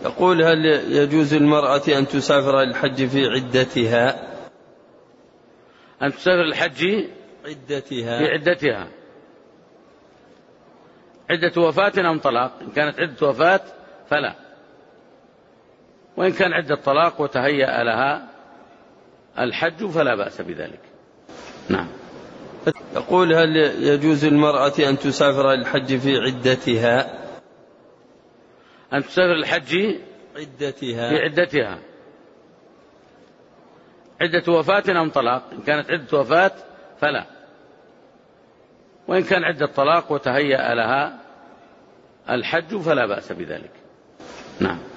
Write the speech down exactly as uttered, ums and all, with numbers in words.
يقول: هل يجوز المرأة أن تسافر للحج في عدتها؟ أن تسافر للحج عدتها في عدتها عدة وفاة أم طلاق؟ إن كانت عدة وفاة فلا، وإن كان عدة طلاق وتهيأ لها الحج فلا بأس بذلك. نعم. يقول: هل يجوز المرأة أن تسافر للحج في عدتها؟ أن تسافر للحج عدتها في عدتها عدة وفاة أم طلاق؟ إن كانت عدة وفاة فلا، وإن كان عدة طلاق وتهيأ لها الحج فلا بأس بذلك. نعم.